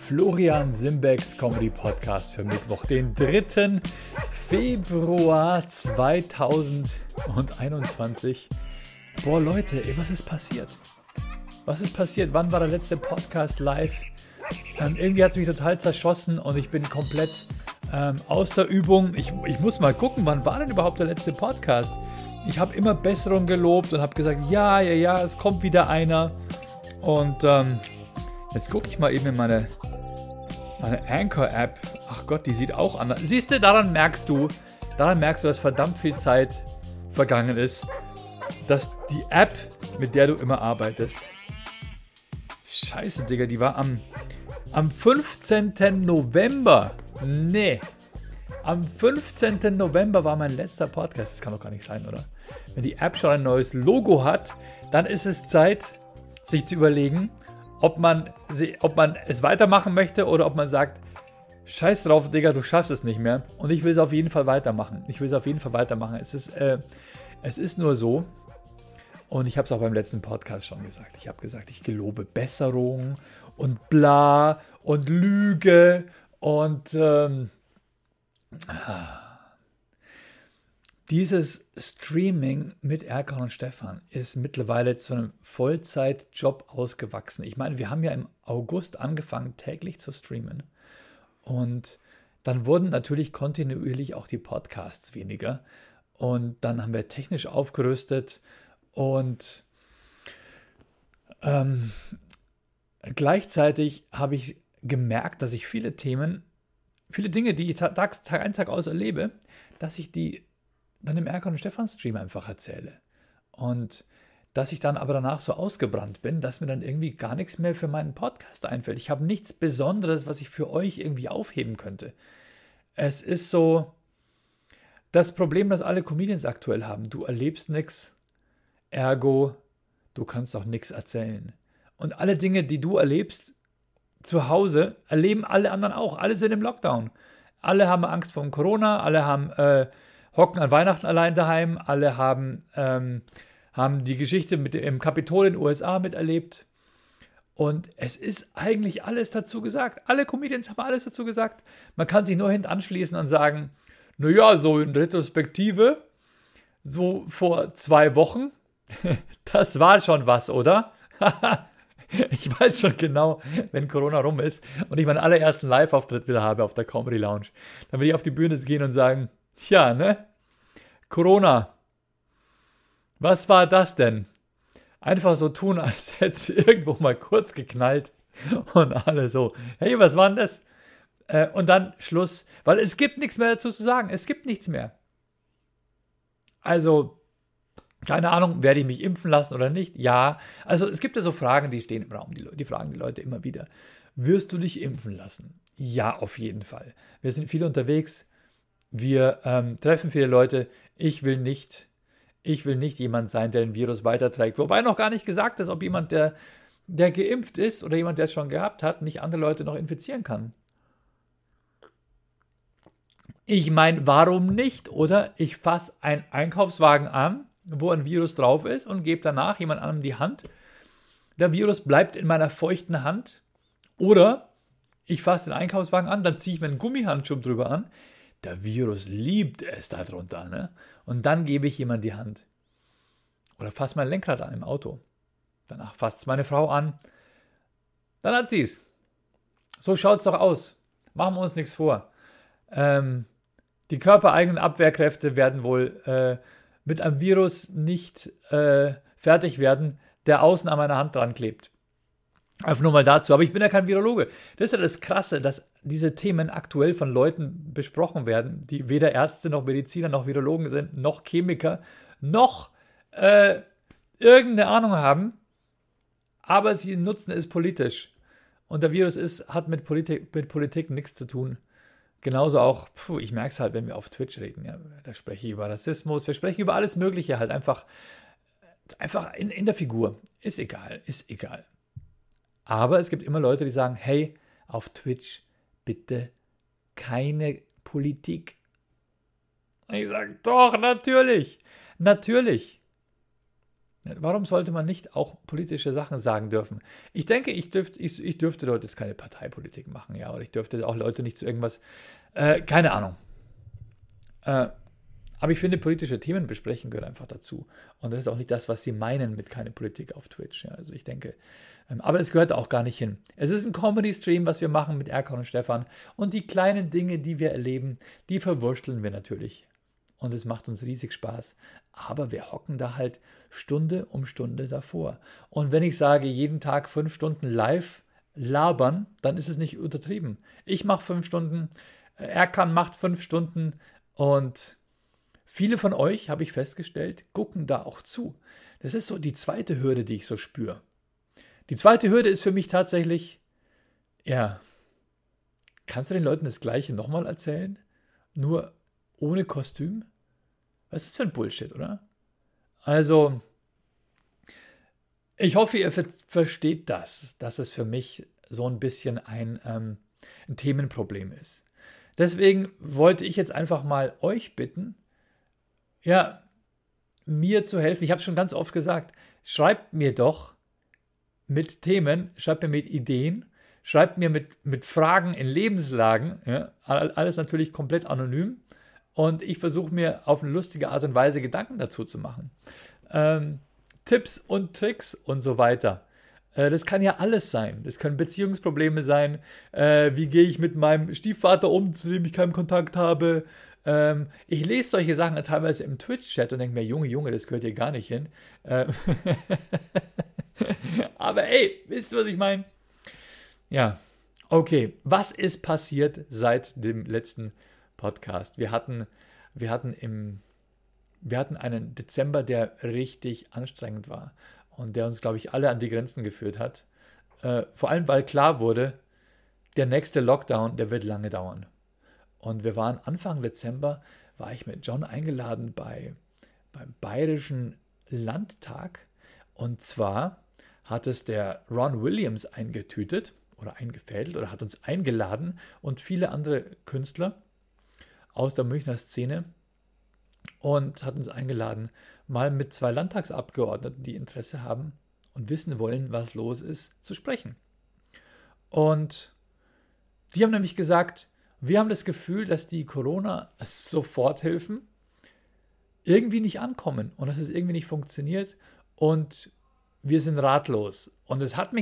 Florian Simbecks Comedy Podcast für Mittwoch, den 3. Februar 2021. Boah Leute, was ist passiert? Was ist passiert? Wann war der letzte Podcast live? Irgendwie hat es mich total zerschossen und ich bin komplett aus der Übung. Ich muss mal gucken, wann war denn überhaupt der letzte Podcast? Ich habe immer Besserung gelobt und habe gesagt, ja, es kommt wieder einer. Und jetzt gucke ich mal eben in meine Anchor-App. Ach Gott, die sieht auch anders. Siehst du, daran merkst du, dass verdammt viel Zeit vergangen ist. Dass die App, mit der du immer arbeitest. Scheiße, Digga, die war am 15. November. Nee. Am 15. November war mein letzter Podcast. Das kann doch gar nicht sein, oder? Wenn die App schon ein neues Logo hat, dann ist es Zeit, sich zu überlegen, ob man es weitermachen möchte oder ob man sagt, scheiß drauf, Digga, du schaffst es nicht mehr. Und ich will es auf jeden Fall weitermachen. Es ist nur so, und ich habe es auch beim letzten Podcast schon gesagt. Ich habe gesagt, ich gelobe Besserung und bla und Lüge und dieses Streaming mit Erkan und Stefan ist mittlerweile zu einem Vollzeitjob ausgewachsen. Ich meine, wir haben ja im August angefangen, täglich zu streamen. Und dann wurden natürlich kontinuierlich auch die Podcasts weniger. Und dann haben wir technisch aufgerüstet und gleichzeitig habe ich gemerkt, dass ich viele Dinge, die ich Tag ein, Tag aus erlebe, dass ich die dann im Erkan und Stefan Stream einfach erzähle. Und dass ich dann aber danach so ausgebrannt bin, dass mir dann irgendwie gar nichts mehr für meinen Podcast einfällt. Ich habe nichts Besonderes, was ich für euch irgendwie aufheben könnte. Es ist so das Problem, das alle Comedians aktuell haben. Du erlebst nichts, ergo, du kannst auch nichts erzählen. Und alle Dinge, die du erlebst zu Hause, erleben alle anderen auch. Alle sind im Lockdown. Alle haben Angst vor Corona, alle haben hocken an Weihnachten allein daheim, alle haben die Geschichte mit dem Kapitol in den USA miterlebt. Und es ist eigentlich alles dazu gesagt. Alle Comedians haben alles dazu gesagt. Man kann sich nur hinten anschließen und sagen, naja, so in Retrospektive, so vor 2 Wochen, das war schon was, oder? Ich weiß schon genau, wenn Corona rum ist und ich meinen allerersten Live-Auftritt wieder habe auf der Comedy Lounge, dann will ich auf die Bühne gehen und sagen, tja, ne? Corona. Was war das denn? Einfach so tun, als hätte es irgendwo mal kurz geknallt und alle so, hey, was war denn das? Und dann Schluss, weil es gibt nichts mehr dazu zu sagen. Es gibt nichts mehr. Also, keine Ahnung, werde ich mich impfen lassen oder nicht? Ja, also es gibt ja so Fragen, die stehen im Raum. Die fragen die Leute immer wieder. Wirst du dich impfen lassen? Ja, auf jeden Fall. Wir sind viel unterwegs. Wir treffen viele Leute. Ich will nicht jemand sein, der den Virus weiterträgt. Wobei noch gar nicht gesagt ist, ob jemand, der geimpft ist oder jemand, der es schon gehabt hat, nicht andere Leute noch infizieren kann. Ich meine, warum nicht, oder? Ich fasse einen Einkaufswagen an, wo ein Virus drauf ist und gebe danach jemand anderem die Hand. Der Virus bleibt in meiner feuchten Hand. Oder ich fasse den Einkaufswagen an, dann ziehe ich mir einen Gummihandschuh drüber an. Der Virus liebt es darunter, ne? Und dann gebe ich jemand die Hand. Oder fasse mein Lenkrad an im Auto. Danach fasst es meine Frau an. Dann hat sie es. So schaut es doch aus. Machen wir uns nichts vor. Die körpereigenen Abwehrkräfte werden wohl mit einem Virus nicht fertig werden, der außen an meiner Hand dran klebt. Einfach nur mal dazu. Aber ich bin ja kein Virologe. Das ist ja das Krasse, dass diese Themen aktuell von Leuten besprochen werden, die weder Ärzte noch Mediziner noch Virologen sind, noch Chemiker, noch irgendeine Ahnung haben. Aber sie nutzen es politisch. Und der Virus hat mit Politik nichts zu tun. Genauso auch, ich merke es halt, wenn wir auf Twitch reden. Ja, da spreche ich über Rassismus, wir sprechen über alles Mögliche halt einfach in der Figur. Ist egal. Aber es gibt immer Leute, die sagen, hey, auf Twitch bitte keine Politik. Und ich sage, doch, natürlich. Warum sollte man nicht auch politische Sachen sagen dürfen? Ich denke, ich dürfte dort jetzt keine Parteipolitik machen, ja, oder ich dürfte auch Leute nicht zu irgendwas, keine Ahnung. Aber ich finde, politische Themen besprechen gehört einfach dazu. Und das ist auch nicht das, was sie meinen mit keine Politik auf Twitch. Ja, also ich denke, aber das gehört auch gar nicht hin. Es ist ein Comedy-Stream, was wir machen mit Erkan und Stefan. Und die kleinen Dinge, die wir erleben, die verwursteln wir natürlich. Und es macht uns riesig Spaß. Aber wir hocken da halt Stunde um Stunde davor. Und wenn ich sage, jeden Tag 5 Stunden live labern, dann ist es nicht untertrieben. Ich mache 5 Stunden, Erkan macht 5 Stunden und viele von euch, habe ich festgestellt, gucken da auch zu. Das ist so die zweite Hürde, die ich so spüre. Die zweite Hürde ist für mich tatsächlich, ja, kannst du den Leuten das Gleiche nochmal erzählen? Nur ohne Kostüm? Was ist das für ein Bullshit, oder? Also, ich hoffe, ihr versteht das, dass es für mich so ein bisschen ein Themenproblem ist. Deswegen wollte ich jetzt einfach mal euch bitten, ja, mir zu helfen. Ich habe es schon ganz oft gesagt, schreibt mir doch mit Themen, schreibt mir mit Ideen, schreibt mir mit Fragen in Lebenslagen, ja, alles natürlich komplett anonym. Und ich versuche mir auf eine lustige Art und Weise Gedanken dazu zu machen. Tipps und Tricks und so weiter. Das kann ja alles sein. Das können Beziehungsprobleme sein. Wie gehe ich mit meinem Stiefvater um, zu dem ich keinen Kontakt habe? Ich lese solche Sachen teilweise im Twitch-Chat und denke mir, Junge, das gehört hier gar nicht hin. Aber ey, wisst ihr, was ich meine? Ja, okay. Was ist passiert seit dem letzten Podcast? Wir hatten einen Dezember, der richtig anstrengend war und der uns, glaube ich, alle an die Grenzen geführt hat. Vor allem, weil klar wurde, der nächste Lockdown, der wird lange dauern. Und wir waren Anfang Dezember, war ich mit John eingeladen beim Bayerischen Landtag. Und zwar hat es der Ron Williams eingetütet oder eingefädelt oder hat uns eingeladen und viele andere Künstler aus der Münchner Szene und hat uns eingeladen, mal mit 2 Landtagsabgeordneten, die Interesse haben und wissen wollen, was los ist, zu sprechen. Und die haben nämlich gesagt, wir haben das Gefühl, dass die Corona-Soforthilfen irgendwie nicht ankommen und dass es irgendwie nicht funktioniert und wir sind ratlos. Und es hat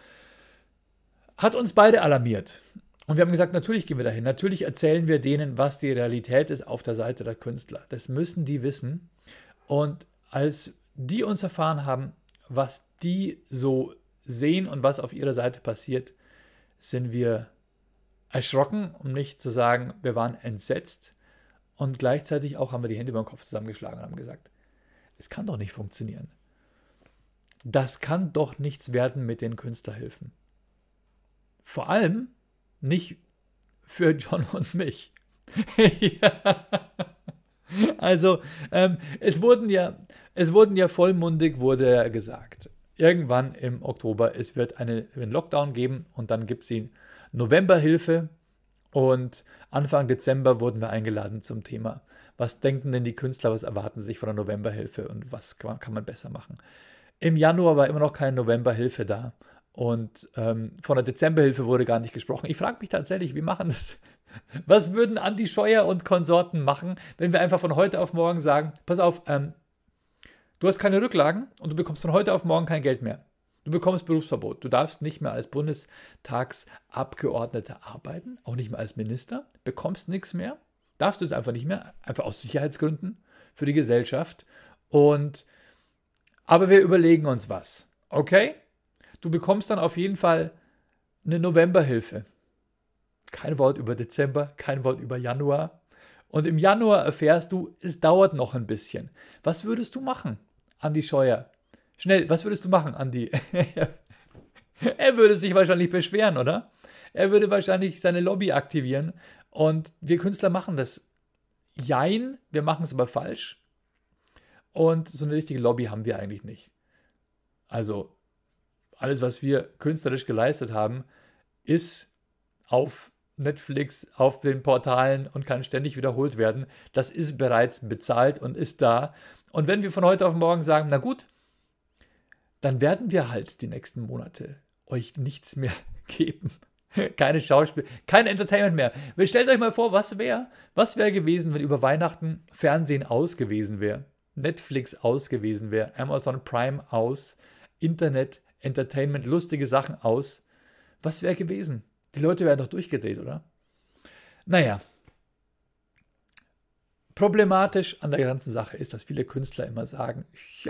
uns beide alarmiert. Und wir haben gesagt, natürlich gehen wir dahin. Natürlich erzählen wir denen, was die Realität ist auf der Seite der Künstler. Das müssen die wissen. Und als die uns erfahren haben, was die so sehen und was auf ihrer Seite passiert, sind wir erschrocken, um nicht zu sagen, wir waren entsetzt. Und gleichzeitig auch haben wir die Hände über den Kopf zusammengeschlagen und haben gesagt, es kann doch nicht funktionieren. Das kann doch nichts werden mit den Künstlerhilfen. Vor allem nicht für John und mich. Ja. Also, es wurden ja vollmundig wurde gesagt, irgendwann im Oktober, es wird einen Lockdown geben und dann gibt es die Novemberhilfe und Anfang Dezember wurden wir eingeladen zum Thema, was denken denn die Künstler, was erwarten sich von der Novemberhilfe und was kann man besser machen. Im Januar war immer noch keine Novemberhilfe da. Und von der Dezemberhilfe wurde gar nicht gesprochen. Ich frage mich tatsächlich, wie machen das? Was würden Andi Scheuer und Konsorten machen, wenn wir einfach von heute auf morgen sagen, pass auf, du hast keine Rücklagen und du bekommst von heute auf morgen kein Geld mehr. Du bekommst Berufsverbot. Du darfst nicht mehr als Bundestagsabgeordneter arbeiten, auch nicht mehr als Minister, bekommst nichts mehr, darfst du es einfach nicht mehr, einfach aus Sicherheitsgründen für die Gesellschaft. Aber wir überlegen uns was, okay? Du bekommst dann auf jeden Fall eine Novemberhilfe. Kein Wort über Dezember, kein Wort über Januar. Und im Januar erfährst du, es dauert noch ein bisschen. Was würdest du machen, Andi Scheuer? Schnell, was würdest du machen, Andi? Er würde sich wahrscheinlich beschweren, oder? Er würde wahrscheinlich seine Lobby aktivieren. Und wir Künstler machen das. Jein, wir machen es aber falsch. Und so eine richtige Lobby haben wir eigentlich nicht. Also, alles, was wir künstlerisch geleistet haben, ist auf Netflix, auf den Portalen und kann ständig wiederholt werden. Das ist bereits bezahlt und ist da. Und wenn wir von heute auf morgen sagen, na gut, dann werden wir halt die nächsten Monate euch nichts mehr geben. Keine Schauspiel, kein Entertainment mehr. Stellt euch mal vor, was wäre gewesen, wenn über Weihnachten Fernsehen aus gewesen wäre, Netflix aus gewesen wäre, Amazon Prime aus, Internet, Entertainment, lustige Sachen aus. Was wäre gewesen? Die Leute wären doch durchgedreht, oder? Naja. Problematisch an der ganzen Sache ist, dass viele Künstler immer sagen, ja,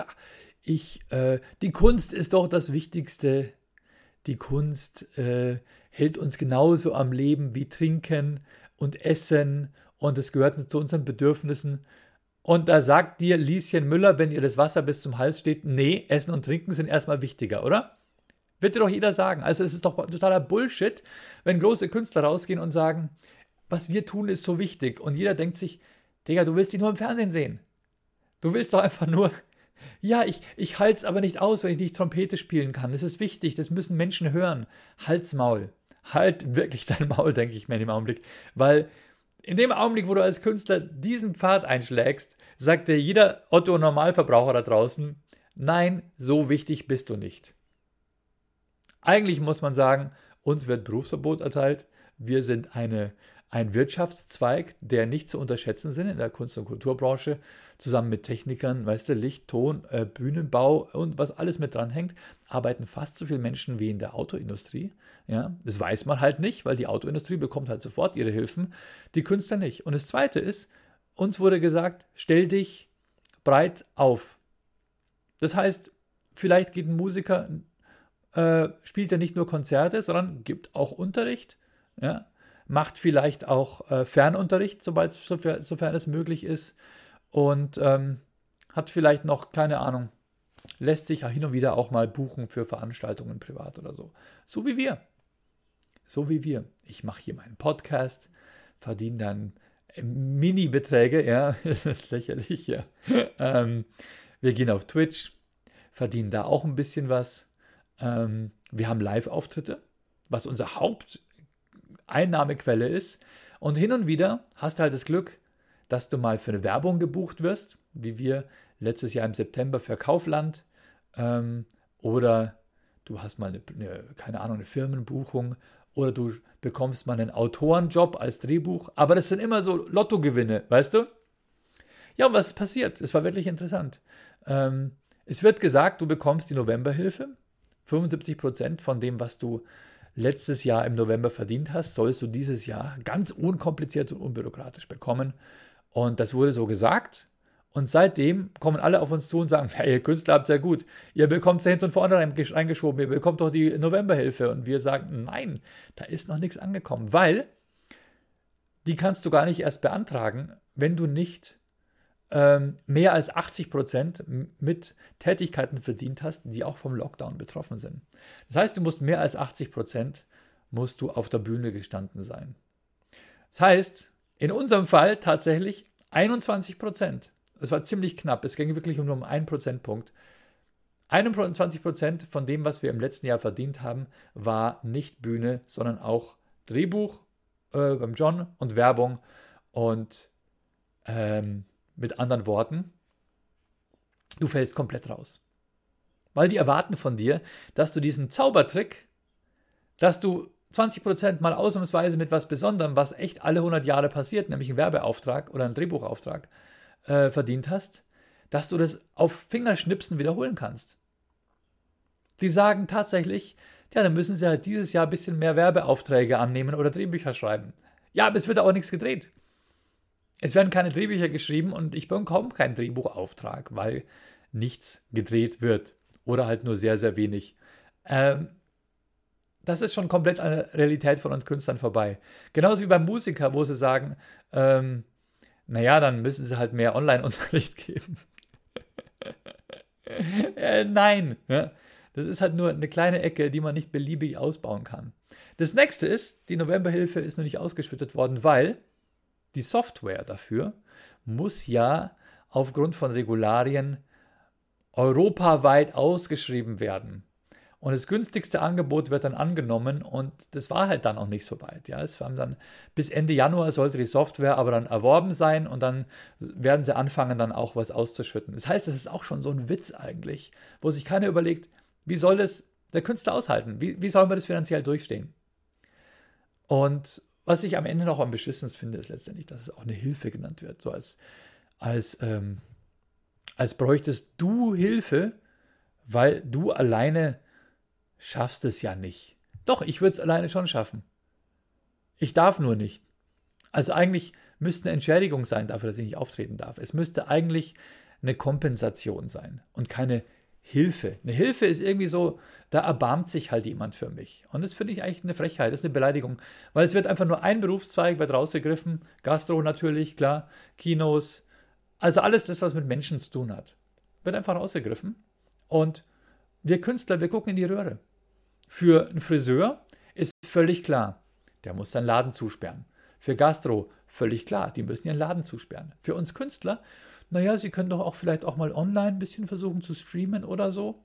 die Kunst ist doch das Wichtigste. Die Kunst hält uns genauso am Leben wie Trinken und Essen und es gehört zu unseren Bedürfnissen. Und da sagt dir Lieschen Müller, wenn ihr das Wasser bis zum Hals steht, nee, Essen und Trinken sind erstmal wichtiger, oder? Wird dir doch jeder sagen. Also es ist doch totaler Bullshit, wenn große Künstler rausgehen und sagen, was wir tun ist so wichtig. Und jeder denkt sich, Digga, du willst die nur im Fernsehen sehen. Du willst doch einfach nur, ja, ich halte es aber nicht aus, wenn ich nicht Trompete spielen kann. Das ist wichtig, das müssen Menschen hören. Halt's Maul. Halt wirklich dein Maul, denke ich mir in dem Augenblick. Weil in dem Augenblick, wo du als Künstler diesen Pfad einschlägst, sagt dir jeder Otto-Normalverbraucher da draußen, nein, so wichtig bist du nicht. Eigentlich muss man sagen, uns wird Berufsverbot erteilt. Wir sind ein Wirtschaftszweig, der nicht zu unterschätzen sind in der Kunst- und Kulturbranche, zusammen mit Technikern, weißt du, Licht, Ton, Bühnenbau und was alles mit dran hängt, arbeiten fast so viele Menschen wie in der Autoindustrie. Ja, das weiß man halt nicht, weil die Autoindustrie bekommt halt sofort ihre Hilfen, die Künstler nicht. Und das Zweite ist, uns wurde gesagt, stell dich breit auf. Das heißt, vielleicht geht ein Musiker, spielt er nicht nur Konzerte, sondern gibt auch Unterricht, ja, macht vielleicht auch Fernunterricht, sofern es möglich ist und hat vielleicht noch, keine Ahnung, lässt sich ja hin und wieder auch mal buchen für Veranstaltungen privat oder so. So wie wir. Ich mache hier meinen Podcast, verdiene dann Mini-Beträge, ja, das ist lächerlich, ja. Wir gehen auf Twitch, verdienen da auch ein bisschen was. Wir haben Live-Auftritte, was unsere Haupteinnahmequelle ist. Und hin und wieder hast du halt das Glück, dass du mal für eine Werbung gebucht wirst, wie wir letztes Jahr im September für Kaufland. Oder du hast mal eine Firmenbuchung. Oder du bekommst mal einen Autorenjob als Drehbuch. Aber das sind immer so Lottogewinne, weißt du? Ja, und was ist passiert? Es war wirklich interessant. Es wird gesagt, du bekommst die Novemberhilfe. 75% von dem, was du letztes Jahr im November verdient hast, sollst du dieses Jahr ganz unkompliziert und unbürokratisch bekommen. Und das wurde so gesagt. Und seitdem kommen alle auf uns zu und sagen, hey, ihr Künstler habt ja gut, ihr bekommt es ja hinten und vorne reingeschoben, ihr bekommt doch die Novemberhilfe. Und wir sagen, nein, da ist noch nichts angekommen, weil die kannst du gar nicht erst beantragen, wenn du nicht mehr als 80% mit Tätigkeiten verdient hast, die auch vom Lockdown betroffen sind. Das heißt, du musst mehr als 80% musst du auf der Bühne gestanden sein. Das heißt, in unserem Fall tatsächlich 21%. Das war ziemlich knapp. Es ging wirklich um 1 Prozentpunkt. 21% von dem, was wir im letzten Jahr verdient haben, war nicht Bühne, sondern auch Drehbuch beim John und Werbung. Und mit anderen Worten, du fällst komplett raus. Weil die erwarten von dir, dass du diesen Zaubertrick, dass du 20% mal ausnahmsweise mit was Besonderem, was echt alle 100 Jahre passiert, nämlich einen Werbeauftrag oder einen Drehbuchauftrag, verdient hast, dass du das auf Fingerschnipsen wiederholen kannst. Die sagen tatsächlich, ja, dann müssen sie halt dieses Jahr ein bisschen mehr Werbeaufträge annehmen oder Drehbücher schreiben. Ja, aber es wird auch nichts gedreht. Es werden keine Drehbücher geschrieben und ich bekomme keinen Drehbuchauftrag, weil nichts gedreht wird oder halt nur sehr, sehr wenig. Das ist schon komplett an der Realität von uns Künstlern vorbei. Genauso wie beim Musiker, wo sie sagen, naja, dann müssen sie halt mehr Online-Unterricht geben. Nein, ja? Das ist halt nur eine kleine Ecke, die man nicht beliebig ausbauen kann. Das nächste ist, die Novemberhilfe ist noch nicht ausgeschüttet worden, weil die Software dafür muss ja aufgrund von Regularien europaweit ausgeschrieben werden. Und das günstigste Angebot wird dann angenommen und das war halt dann auch nicht so weit. Ja, es waren dann bis Ende Januar sollte die Software aber dann erworben sein und dann werden sie anfangen, dann auch was auszuschütten. Das heißt, das ist auch schon so ein Witz eigentlich, wo sich keiner überlegt, wie soll das der Künstler aushalten? Wie soll man das finanziell durchstehen? Und was ich am Ende noch am beschissensten finde, ist letztendlich, dass es auch eine Hilfe genannt wird. So als bräuchtest du Hilfe, weil du alleine schaffst es ja nicht. Doch, ich würde es alleine schon schaffen. Ich darf nur nicht. Also eigentlich müsste eine Entschädigung sein dafür, dass ich nicht auftreten darf. Es müsste eigentlich eine Kompensation sein und keine Hilfe. Eine Hilfe ist irgendwie so, da erbarmt sich halt jemand für mich. Und das finde ich eigentlich eine Frechheit, das ist eine Beleidigung. Weil es wird einfach nur ein Berufszweig, wird rausgegriffen. Gastro natürlich, klar, Kinos. Also alles das, was mit Menschen zu tun hat, wird einfach rausgegriffen. Und wir Künstler, wir gucken in die Röhre. Für einen Friseur ist völlig klar, der muss seinen Laden zusperren. Für Gastro völlig klar, die müssen ihren Laden zusperren. Für uns Künstler, naja, sie können doch auch vielleicht auch mal online ein bisschen versuchen zu streamen oder so.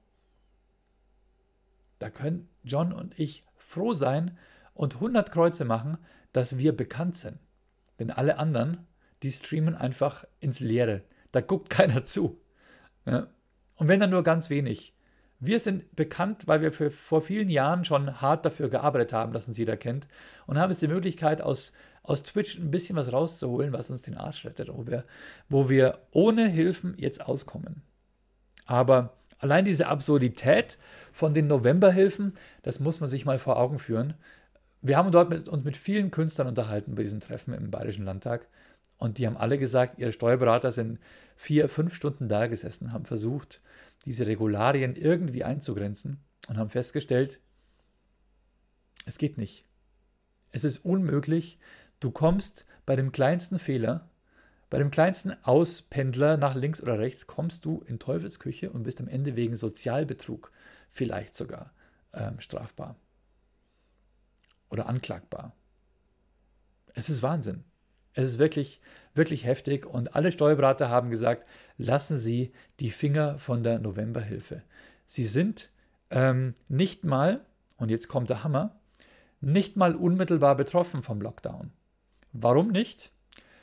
Da können John und ich froh sein und 100 Kreuze machen, dass wir bekannt sind. Denn alle anderen, die streamen einfach ins Leere. Da guckt keiner zu. Ja? Und wenn dann nur ganz wenig. Wir sind bekannt, weil wir vor vielen Jahren schon hart dafür gearbeitet haben, dass uns jeder kennt und haben jetzt die Möglichkeit, aus Twitch ein bisschen was rauszuholen, was uns den Arsch rettet, wo wir ohne Hilfen jetzt auskommen. Aber allein diese Absurdität von den Novemberhilfen, das muss man sich mal vor Augen führen. Wir haben dort uns mit vielen Künstlern unterhalten bei diesen Treffen im Bayerischen Landtag und die haben alle gesagt, ihre Steuerberater sind 4-5 Stunden da gesessen, haben versucht, diese Regularien irgendwie einzugrenzen und haben festgestellt, es geht nicht. Es ist unmöglich. Du kommst bei dem kleinsten Fehler, bei dem kleinsten Auspendler nach links oder rechts, kommst du in Teufelsküche und bist am Ende wegen Sozialbetrug vielleicht sogar strafbar oder anklagbar. Es ist Wahnsinn. Es ist wirklich, wirklich heftig und alle Steuerberater haben gesagt, lassen Sie die Finger von der Novemberhilfe. Sie sind nicht mal, und jetzt kommt der Hammer, nicht mal unmittelbar betroffen vom Lockdown. Warum nicht?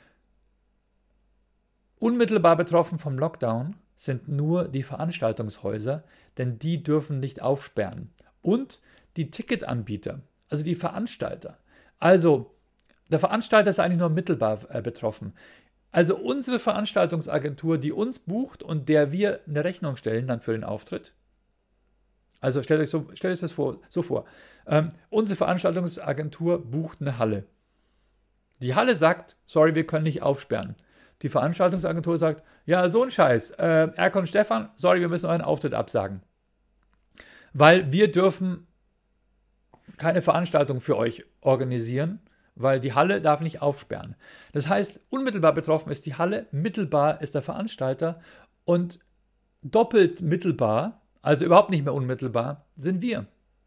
Unmittelbar betroffen vom Lockdown sind nur die Veranstaltungshäuser, denn die dürfen nicht aufsperren. Und die Ticketanbieter, also die Veranstalter. Also der Veranstalter ist eigentlich nur mittelbar betroffen. Also unsere Veranstaltungsagentur, die uns bucht und der wir eine Rechnung stellen dann für den Auftritt. Also stellt euch das so vor. Unsere Veranstaltungsagentur bucht eine Halle. Die Halle sagt, sorry, wir können nicht aufsperren. Die Veranstaltungsagentur sagt, ja, so ein Scheiß. Erkan und Stefan, sorry, wir müssen euren Auftritt absagen. Weil wir dürfen keine Veranstaltung für euch organisieren, weil die Halle darf nicht aufsperren. Das heißt, unmittelbar betroffen ist die Halle, mittelbar ist der Veranstalter und doppelt mittelbar, also überhaupt nicht mehr unmittelbar, sind wir.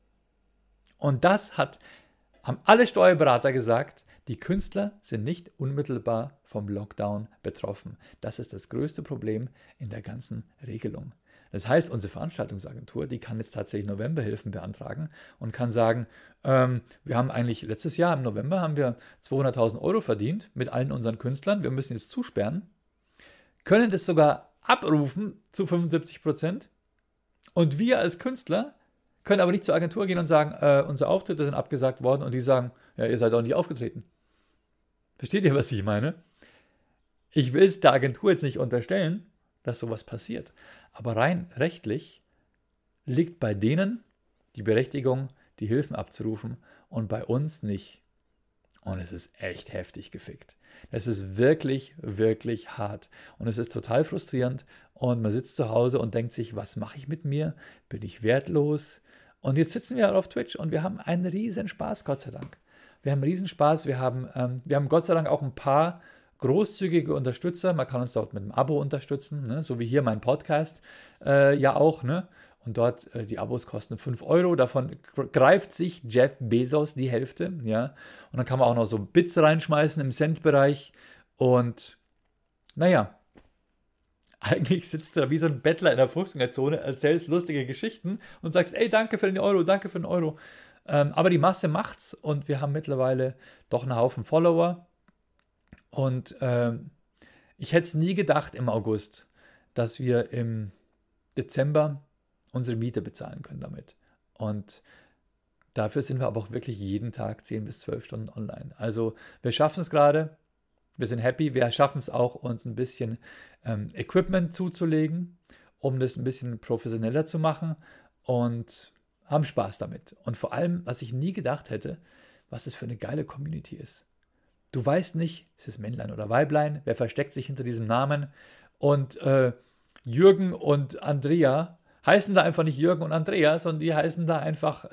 Und das haben alle Steuerberater gesagt, die Künstler sind nicht unmittelbar vom Lockdown betroffen. Das ist das größte Problem in der ganzen Regelung. Das heißt, unsere Veranstaltungsagentur, die kann jetzt tatsächlich Novemberhilfen beantragen und kann sagen, wir haben eigentlich letztes Jahr im November haben wir 200.000 Euro verdient mit allen unseren Künstlern. Wir müssen jetzt zusperren, können das sogar abrufen zu 75%. Und wir als Künstler können aber nicht zur Agentur gehen und sagen, unsere Auftritte sind abgesagt worden und die sagen, ja, ihr seid auch nicht aufgetreten. Versteht ihr, was ich meine? Ich will es der Agentur jetzt nicht unterstellen, dass sowas passiert. Aber rein rechtlich liegt bei denen die Berechtigung, die Hilfen abzurufen und bei uns nicht. Und es ist echt heftig gefickt. Es ist wirklich, wirklich hart. Und es ist total frustrierend. Und man sitzt zu Hause und denkt sich, was mache ich mit mir? Bin ich wertlos? Und jetzt sitzen wir auf Twitch und wir haben einen riesen Spaß, Gott sei Dank. Wir haben einen riesen Spaß. Wir haben Gott sei Dank auch ein paar großzügige Unterstützer. Man kann uns dort mit einem Abo unterstützen, ne? So wie hier mein Podcast ja auch. Ne? Und dort, die Abos kosten 5 Euro. Davon greift sich Jeff Bezos die Hälfte. Ja? Und dann kann man auch noch so Bits reinschmeißen im Centbereich. Und naja, Eigentlich sitzt du da wie so ein Bettler in der Fußgängerzone, erzählst lustige Geschichten und sagst, ey, danke für den Euro, danke für den Euro. Aber die Masse macht's und wir haben mittlerweile doch einen Haufen Follower. Und ich hätte es nie gedacht im August, dass wir im Dezember unsere Miete bezahlen können damit. Und dafür sind wir aber auch wirklich jeden Tag 10 bis 12 Stunden online. Also wir schaffen es gerade, wir sind happy, wir schaffen es auch, uns ein bisschen Equipment zuzulegen, um das ein bisschen professioneller zu machen und haben Spaß damit. Und vor allem, was ich nie gedacht hätte, was es für eine geile Community ist. Du weißt nicht, ist es Männlein oder Weiblein, wer versteckt sich hinter diesem Namen. Und Jürgen und Andrea heißen da einfach nicht Jürgen und Andrea, sondern die heißen da einfach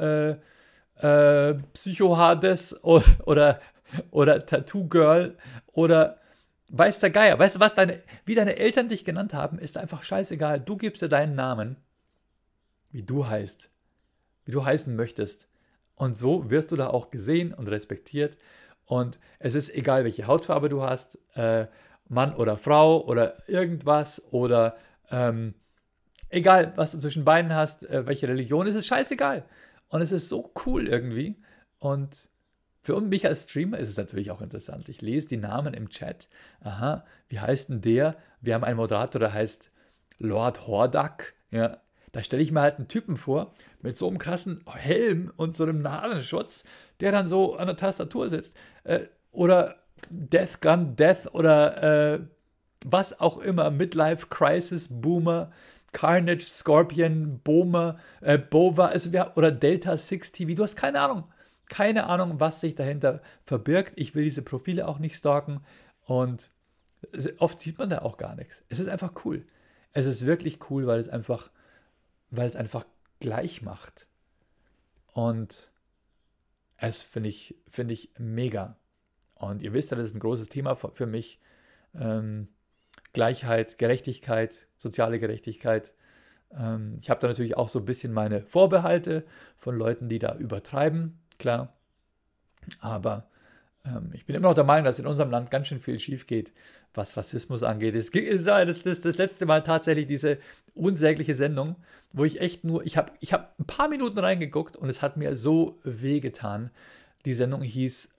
Psycho-Hades oder Tattoo Girl oder weiß der Geier. Weißt du was, wie deine Eltern dich genannt haben, ist einfach scheißegal. Du gibst dir deinen Namen, wie du heißt, wie du heißen möchtest. Und so wirst du da auch gesehen und respektiert. Und es ist egal, welche Hautfarbe du hast, Mann oder Frau oder irgendwas oder egal, was du zwischen Beinen hast, welche Religion, es ist scheißegal. Und es ist so cool irgendwie. Und für mich als Streamer ist es natürlich auch interessant. Ich lese die Namen im Chat. Aha, wie heißt denn der? Wir haben einen Moderator, der heißt Lord Hordak. Ja, da stelle ich mir halt einen Typen vor mit so einem krassen Helm und so einem Nasenschutz, der dann so an der Tastatur sitzt. Oder Death Gun Death oder was auch immer. Midlife Crisis Boomer. Carnage, Scorpion, Boma, Bova, also oder Delta 6 TV. Du hast keine Ahnung. Keine Ahnung, was sich dahinter verbirgt. Ich will diese Profile auch nicht stalken. Und oft sieht man da auch gar nichts. Es ist einfach cool. Es ist wirklich cool, weil es einfach gleich macht. Und es finde ich mega. Und ihr wisst ja, das ist ein großes Thema für mich. Gleichheit, Gerechtigkeit, soziale Gerechtigkeit. Ich habe da natürlich auch so ein bisschen meine Vorbehalte von Leuten, die da übertreiben, klar. Aber ich bin immer noch der Meinung, dass in unserem Land ganz schön viel schief geht, was Rassismus angeht. Es ist das letzte Mal tatsächlich diese unsägliche Sendung, wo ich echt ich habe ein paar Minuten reingeguckt und es hat mir so wehgetan. Die Sendung hieß,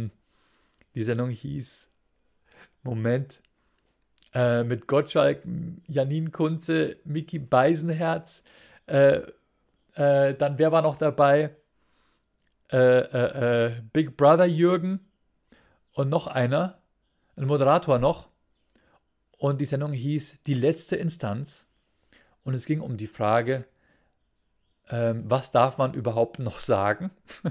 Moment, mit Gottschalk, Janine Kunze, Mickey Beisenherz, dann wer war noch dabei? Big Brother Jürgen und noch einer, ein Moderator noch. Und die Sendung hieß Die letzte Instanz. Und es ging um die Frage, was darf man überhaupt noch sagen?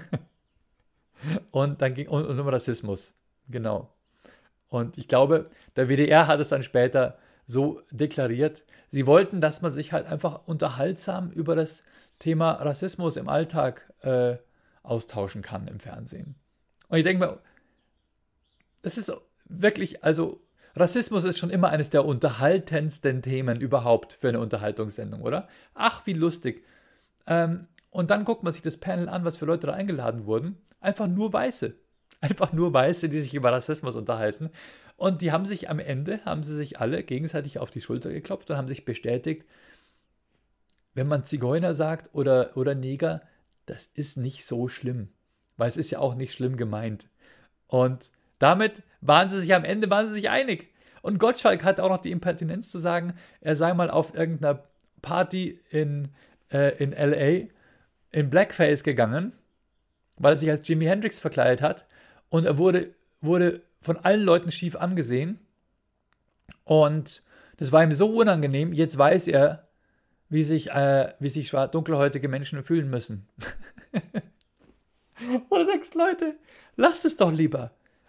Und dann ging es um Rassismus. Genau. Und ich glaube, der WDR hat es dann später so deklariert. Sie wollten, dass man sich halt einfach unterhaltsam über das Thema Rassismus im Alltag austauschen kann im Fernsehen. Und ich denke mir, es ist wirklich, also Rassismus ist schon immer eines der unterhaltendsten Themen überhaupt für eine Unterhaltungssendung, oder? Ach, wie lustig. Und dann guckt man sich das Panel an, was für Leute da eingeladen wurden. Einfach nur Weiße. Einfach nur Weiße, die sich über Rassismus unterhalten. Und die haben sich am Ende, haben sie sich alle gegenseitig auf die Schulter geklopft und haben sich bestätigt, wenn man Zigeuner sagt oder Neger, das ist nicht so schlimm. Weil es ist ja auch nicht schlimm gemeint. Und damit waren sie sich einig. Und Gottschalk hat auch noch die Impertinenz zu sagen, er sei mal auf irgendeiner Party in L.A. in Blackface gegangen, weil er sich als Jimi Hendrix verkleidet hat. Und er wurde von allen Leuten schief angesehen. Und das war ihm so unangenehm. Jetzt weiß er, wie sich dunkelhäutige Menschen fühlen müssen. Und du denkst, Leute, lasst es doch lieber.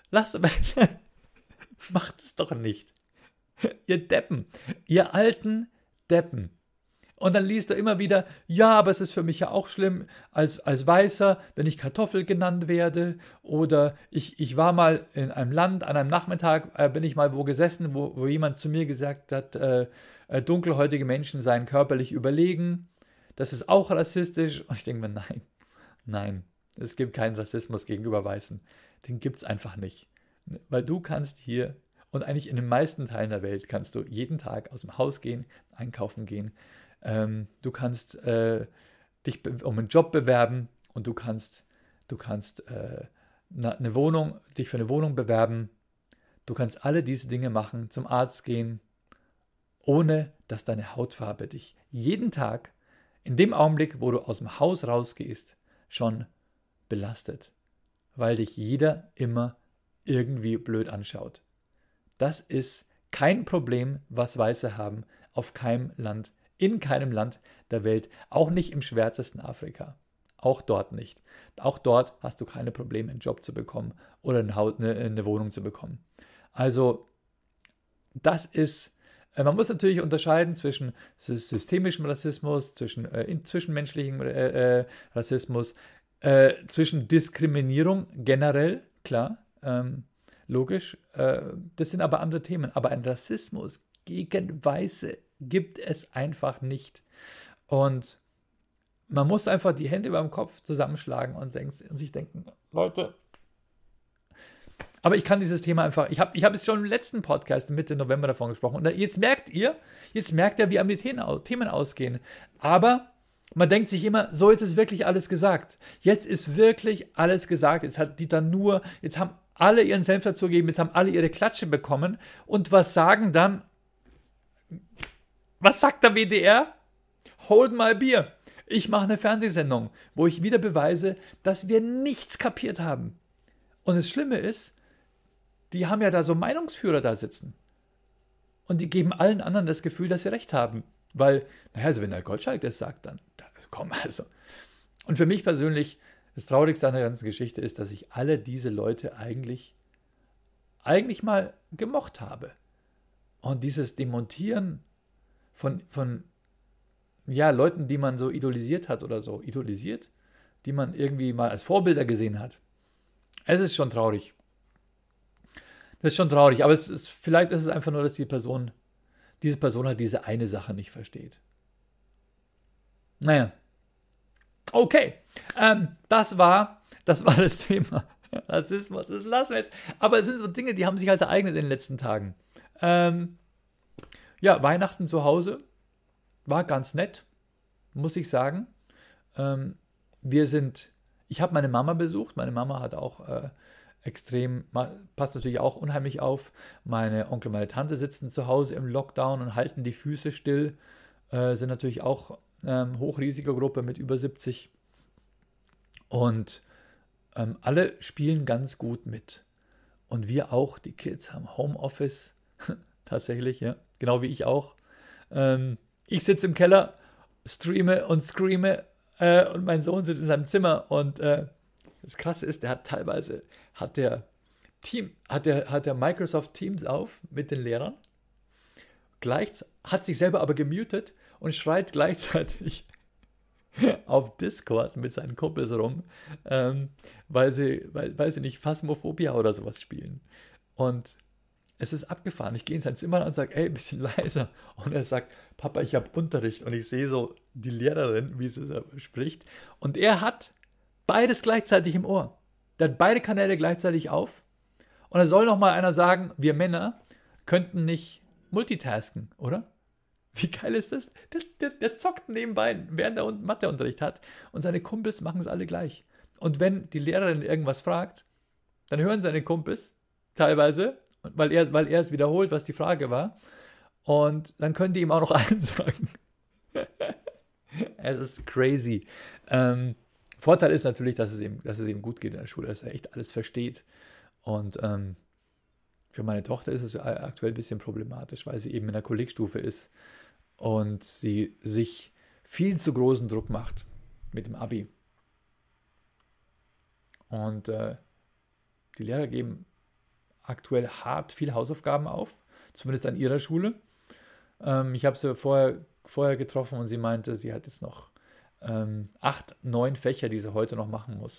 Macht es doch nicht. Ihr Deppen. Ihr alten Deppen. Und dann liest er immer wieder, ja, aber es ist für mich ja auch schlimm als Weißer, wenn ich Kartoffel genannt werde. Oder ich war mal in einem Land, an einem Nachmittag bin ich mal wo gesessen, wo jemand zu mir gesagt hat, dunkelhäutige Menschen seien körperlich überlegen. Das ist auch rassistisch. Und ich denke mir, nein, es gibt keinen Rassismus gegenüber Weißen. Den gibt es einfach nicht. Weil du kannst hier Und eigentlich in den meisten Teilen der Welt kannst du jeden Tag aus dem Haus gehen, einkaufen gehen. Du kannst dich um einen Job bewerben und du kannst dich für eine Wohnung bewerben. Du kannst alle diese Dinge machen, zum Arzt gehen, ohne dass deine Hautfarbe dich jeden Tag, in dem Augenblick, wo du aus dem Haus rausgehst, schon belastet, weil dich jeder immer irgendwie blöd anschaut. Das ist kein Problem, was Weiße haben, auf keinem Land, in keinem Land der Welt, auch nicht im schwärzesten Afrika. Auch dort nicht. Auch dort hast du keine Probleme, einen Job zu bekommen oder eine Wohnung zu bekommen. Also, das ist, man muss natürlich unterscheiden zwischen systemischem Rassismus, zwischen zwischenmenschlichem Rassismus, zwischen Diskriminierung generell, klar, logisch. Das sind aber andere Themen. Aber ein Rassismus gegen Weiße gibt es einfach nicht. Und man muss einfach die Hände über dem Kopf zusammenschlagen und sich denken, Leute, aber ich kann dieses Thema einfach, ich hab es schon im letzten Podcast Mitte November davon gesprochen. Und jetzt merkt ihr, wie einem die Themen ausgehen. Aber man denkt sich immer, so jetzt ist wirklich alles gesagt. Jetzt ist wirklich alles gesagt. Jetzt haben alle ihren Senf dazugegeben, jetzt haben alle ihre Klatsche bekommen. Und was sagt der WDR? Hold my beer. Ich mache eine Fernsehsendung, wo ich wieder beweise, dass wir nichts kapiert haben. Und das Schlimme ist, die haben ja da so Meinungsführer da sitzen. Und die geben allen anderen das Gefühl, dass sie recht haben. Weil, also wenn der Gottschalk das sagt, dann komm, also. Und für mich persönlich, das Traurigste an der ganzen Geschichte ist, dass ich alle diese Leute eigentlich mal gemocht habe. Und dieses Demontieren von Leuten, die man so idolisiert hat oder so, die man irgendwie mal als Vorbilder gesehen hat. Es ist schon traurig. Das ist schon traurig, aber vielleicht ist es einfach nur, dass diese Person halt diese eine Sache nicht versteht. Naja. Okay. Das war das Thema Rassismus. Das lassen wir jetzt. Aber es sind so Dinge, die haben sich halt ereignet in den letzten Tagen. Weihnachten zu Hause war ganz nett, muss ich sagen. Ich habe meine Mama besucht. Meine Mama hat auch passt natürlich auch unheimlich auf. Meine Onkel, meine Tante sitzen zu Hause im Lockdown und halten die Füße still. Sind natürlich auch Hochrisikogruppe mit über 70. Und alle spielen ganz gut mit. Und wir auch, die Kids haben Homeoffice. Tatsächlich, ja. Genau wie ich auch. Ich sitze im Keller, streame und screame und mein Sohn sitzt in seinem Zimmer und das Krasse ist, hat der Microsoft Teams auf mit den Lehrern, hat sich selber aber gemutet und schreit gleichzeitig auf Discord mit seinen Kumpels rum, weil sie nicht Phasmophobia oder sowas spielen. Und es ist abgefahren. Ich gehe in sein Zimmer und sage, ey, ein bisschen leiser. Und er sagt, Papa, ich habe Unterricht. Und ich sehe so die Lehrerin, wie sie spricht. Und er hat beides gleichzeitig im Ohr. Der hat beide Kanäle gleichzeitig auf. Und da soll noch mal einer sagen, wir Männer könnten nicht multitasken, oder? Wie geil ist das? Der zockt nebenbei, während er Matheunterricht hat. Und seine Kumpels machen es alle gleich. Und wenn die Lehrerin irgendwas fragt, dann hören seine Kumpels teilweise, weil er es wiederholt, was die Frage war. Und dann können die ihm auch noch einsagen. Es ist crazy. Vorteil ist natürlich, dass es ihm gut geht in der Schule, dass er echt alles versteht. Und für meine Tochter ist es aktuell ein bisschen problematisch, weil sie eben in der Kollegstufe ist und sie sich viel zu großen Druck macht mit dem Abi. Und die Lehrer geben aktuell hart viele Hausaufgaben auf, zumindest an ihrer Schule. Ich habe sie vorher getroffen und sie meinte, sie hat jetzt noch 8, 9 Fächer, die sie heute noch machen muss.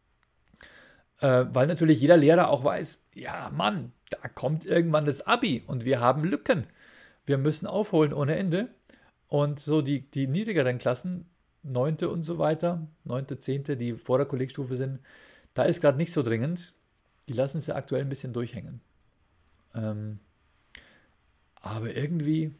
Weil natürlich jeder Lehrer auch weiß, ja Mann, da kommt irgendwann das Abi und wir haben Lücken. Wir müssen aufholen ohne Ende. Und so die niedrigeren Klassen, 9. und so weiter, 9., 10., die vor der Kollegstufe sind, da ist gerade nicht so dringend. Die lassen sie aktuell ein bisschen durchhängen. Aber irgendwie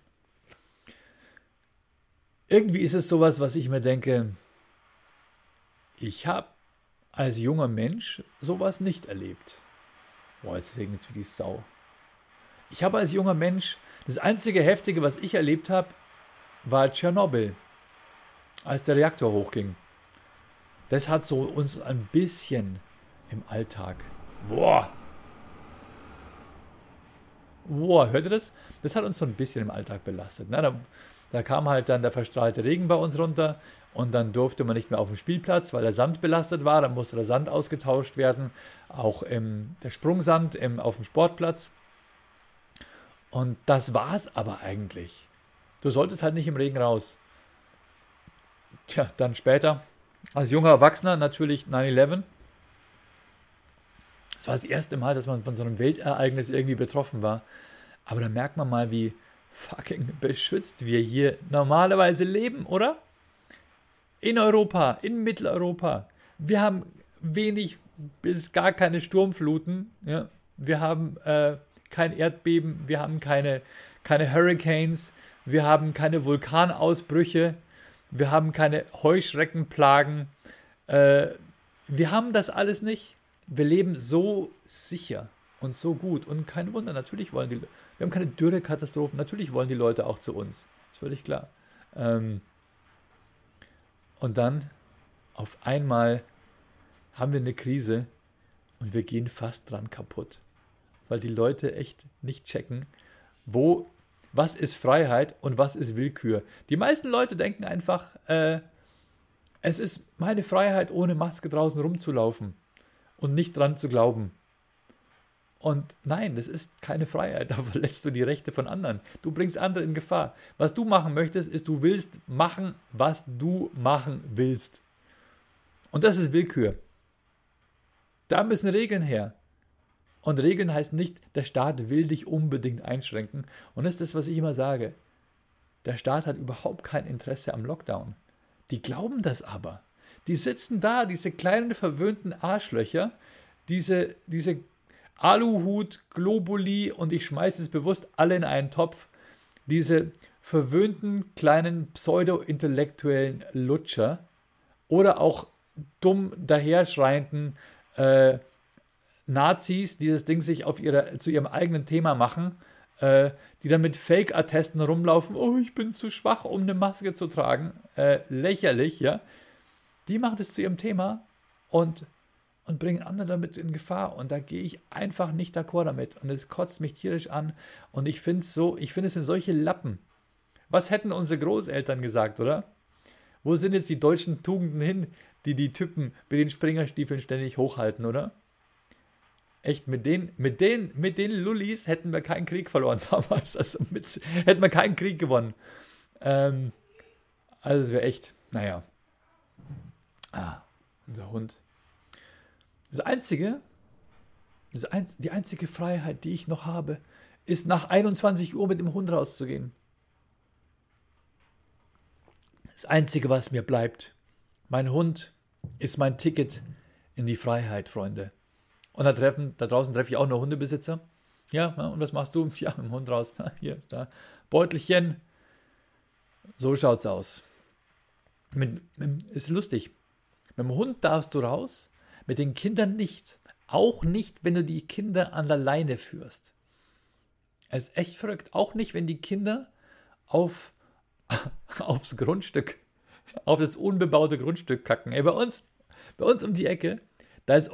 ist es sowas, was ich mir denke, ich habe als junger Mensch sowas nicht erlebt. Boah, jetzt regnet es wie die Sau. Ich habe als junger Mensch, das einzige Heftige, was ich erlebt habe, war Tschernobyl, als der Reaktor hochging. Das hat so uns ein bisschen im Alltag. Boah, hört ihr das? Das hat uns so ein bisschen im Alltag belastet. Na, da kam halt dann der verstrahlte Regen bei uns runter und dann durfte man nicht mehr auf den Spielplatz, weil der Sand belastet war. Dann musste der Sand ausgetauscht werden, auch der Sprungsand auf dem Sportplatz. Und das war's aber eigentlich. Du solltest halt nicht im Regen raus. Tja, dann später, als junger Erwachsener natürlich 9/11. Das war das erste Mal, dass man von so einem Weltereignis irgendwie betroffen war. Aber da merkt man mal, wie fucking beschützt wir hier normalerweise leben, oder? In Europa, in Mitteleuropa. Wir haben wenig bis gar keine Sturmfluten. Ja? Wir haben kein Erdbeben, wir haben keine Hurricanes, wir haben keine Vulkanausbrüche, wir haben keine Heuschreckenplagen. Wir haben das alles nicht. Wir leben so sicher und so gut. Und kein Wunder, natürlich wir haben keine Dürrekatastrophen, natürlich wollen die Leute auch zu uns. Ist völlig klar. Und dann auf einmal haben wir eine Krise und wir gehen fast dran kaputt. Weil die Leute echt nicht checken, was ist Freiheit und was ist Willkür. Die meisten Leute denken einfach, es ist meine Freiheit, ohne Maske draußen rumzulaufen und nicht dran zu glauben. Und nein, das ist keine Freiheit, da verletzt du die Rechte von anderen. Du bringst andere in Gefahr. Was du machen möchtest, ist, du willst machen, was du machen willst. Und das ist Willkür. Da müssen Regeln her. Und Regeln heißt nicht, der Staat will dich unbedingt einschränken. Und das ist das, was ich immer sage. Der Staat hat überhaupt kein Interesse am Lockdown. Die glauben das aber. Die sitzen da, diese kleinen verwöhnten Arschlöcher, diese Aluhut, Globuli, und ich schmeiße es bewusst alle in einen Topf, diese verwöhnten kleinen pseudo-intellektuellen Lutscher oder auch dumm daherschreienden Nazis, die das Ding sich zu ihrem eigenen Thema machen, die dann mit Fake-Attesten rumlaufen, oh, ich bin zu schwach, um eine Maske zu tragen. Lächerlich, ja. Die machen das zu ihrem Thema und bringen andere damit in Gefahr. Und da gehe ich einfach nicht d'accord damit. Und es kotzt mich tierisch an. Und ich finde es sind solche Lappen. Was hätten unsere Großeltern gesagt, oder? Wo sind jetzt die deutschen Tugenden hin, die Typen mit den Springerstiefeln ständig hochhalten, oder? Echt, mit den Lullis hätten wir keinen Krieg verloren damals. Also hätten wir keinen Krieg gewonnen. Also es wäre echt, naja. Unser Hund. Die einzige Freiheit, die ich noch habe, ist nach 21 Uhr mit dem Hund rauszugehen. Das Einzige, was mir bleibt. Mein Hund ist mein Ticket in die Freiheit, Freunde. Und da draußen treffe ich auch nur Hundebesitzer. Ja, und was machst du? Ja, mit dem Hund raus. Hier, da, Beutelchen. So schaut's aus. Ist lustig. Mit dem Hund darfst du raus, mit den Kindern nicht. Auch nicht, wenn du die Kinder an der Leine führst. Es ist echt verrückt. Auch nicht, wenn die Kinder aufs Grundstück, auf das unbebaute Grundstück kacken. Ey, bei uns um die Ecke, da ist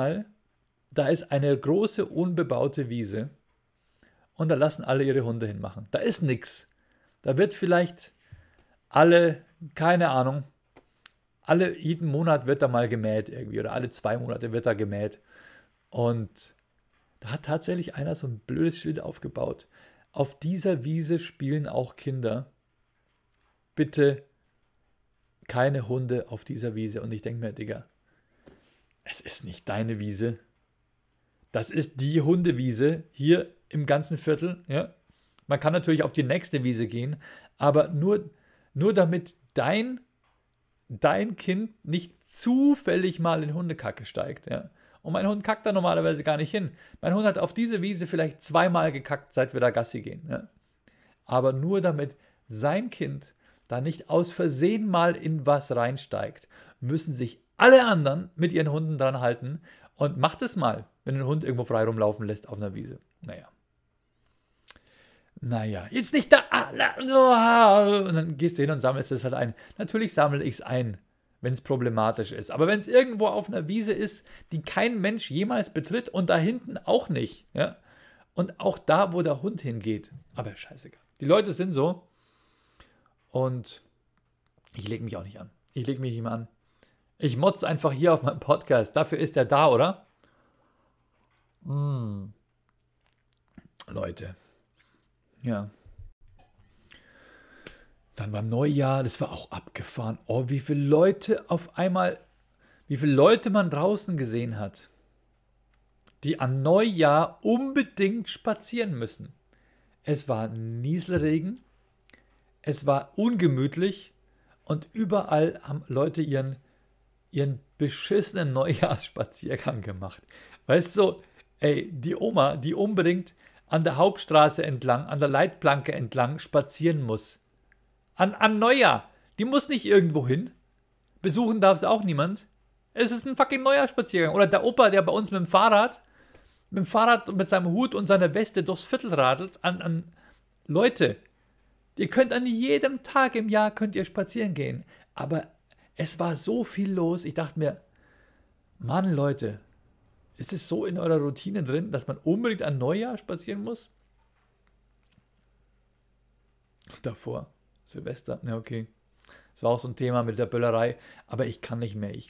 eine große unbebaute Wiese und da lassen alle ihre Hunde hinmachen. Da ist nichts. Da wird vielleicht keine Ahnung, jeden Monat wird da mal gemäht irgendwie oder alle 2 Monate wird da gemäht. Und da hat tatsächlich einer so ein blödes Schild aufgebaut. Auf dieser Wiese spielen auch Kinder. Bitte keine Hunde auf dieser Wiese. Und ich denke mir, Digga, es ist nicht deine Wiese. Das ist die Hundewiese hier im ganzen Viertel. Ja? Man kann natürlich auf die nächste Wiese gehen, aber nur damit dein Kind nicht zufällig mal in Hundekacke steigt. Ja? Und mein Hund kackt da normalerweise gar nicht hin. Mein Hund hat auf diese Wiese vielleicht 2-mal gekackt, seit wir da Gassi gehen. Ja? Aber nur damit sein Kind da nicht aus Versehen mal in was reinsteigt, müssen sich alle anderen mit ihren Hunden dran halten und macht es mal, wenn ein Hund irgendwo frei rumlaufen lässt auf einer Wiese. Naja, jetzt nicht da. Und dann gehst du hin und sammelst es halt ein. Natürlich sammle ich es ein, wenn es problematisch ist. Aber wenn es irgendwo auf einer Wiese ist, die kein Mensch jemals betritt und da hinten auch nicht. Ja? Und auch da, wo der Hund hingeht. Aber scheißegal. Die Leute sind so. Und ich lege mich auch nicht an. Ich lege mich nicht mehr an. Ich motze einfach hier auf meinem Podcast. Dafür ist er da, oder? Leute. Ja. Dann beim Neujahr, das war auch abgefahren. Oh, wie viele Leute man draußen gesehen hat, die an Neujahr unbedingt spazieren müssen. Es war Nieselregen, es war ungemütlich und überall haben Leute ihren beschissenen Neujahrsspaziergang gemacht. Weißt du, die Oma, die unbedingt an der Hauptstraße entlang, an der Leitplanke entlang spazieren muss. An Neujahr. Die muss nicht irgendwo hin. Besuchen darf es auch niemand. Es ist ein fucking Neujahrsspaziergang. Oder der Opa, der bei uns mit dem Fahrrad und mit seinem Hut und seiner Weste durchs Viertel radelt. Leute, ihr könnt an jedem Tag im Jahr könnt ihr spazieren gehen. Aber es war so viel los. Ich dachte mir, Mann, Leute, ist es so in eurer Routine drin, dass man unbedingt an Neujahr spazieren muss? Davor, Silvester, ja okay. Das war auch so ein Thema mit der Böllerei, aber ich kann nicht mehr. Ich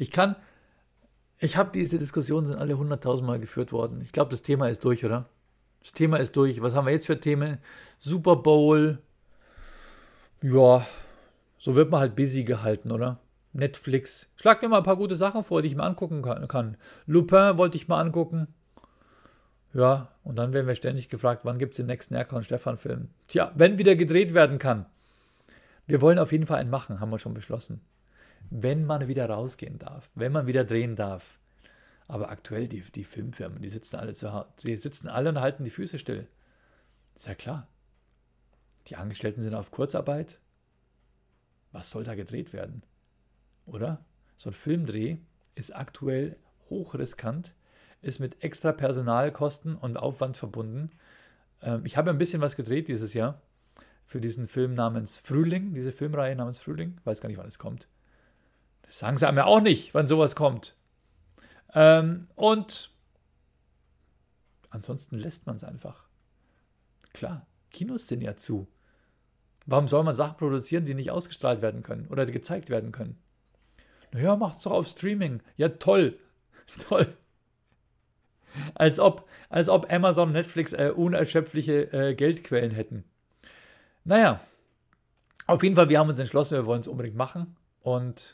habe diese Diskussionen, sind alle 100.000 Mal geführt worden. Ich glaube, das Thema ist durch, oder? Das Thema ist durch. Was haben wir jetzt für Themen? Super Bowl. Ja, so wird man halt busy gehalten, oder? Netflix. Schlag mir mal ein paar gute Sachen vor, die ich mir angucken kann. Lupin wollte ich mal angucken. Ja, und dann werden wir ständig gefragt, wann gibt es den nächsten Erkan und Stefan-Film? Tja, wenn wieder gedreht werden kann. Wir wollen auf jeden Fall einen machen, haben wir schon beschlossen. Wenn man wieder rausgehen darf, wenn man wieder drehen darf. Aber aktuell, die Filmfirmen, die sitzen alle zu Hause. Die sitzen alle und halten die Füße still. Ist ja klar. Die Angestellten sind auf Kurzarbeit. Was soll da gedreht werden? Oder? So ein Filmdreh ist aktuell hochriskant, ist mit extra Personalkosten und Aufwand verbunden. Ich habe ein bisschen was gedreht dieses Jahr für diesen Film namens Frühling, diese Filmreihe namens Frühling. Ich weiß gar nicht, wann es kommt. Das sagen sie mir auch nicht, wann sowas kommt. Und ansonsten lässt man es einfach. Klar, Kinos sind ja zu. Warum soll man Sachen produzieren, die nicht ausgestrahlt werden können oder gezeigt werden können? Naja, macht's doch auf Streaming. Ja, toll. Toll. Als ob Amazon und Netflix unerschöpfliche Geldquellen hätten. Naja, auf jeden Fall, wir haben uns entschlossen, wir wollen es unbedingt machen. Und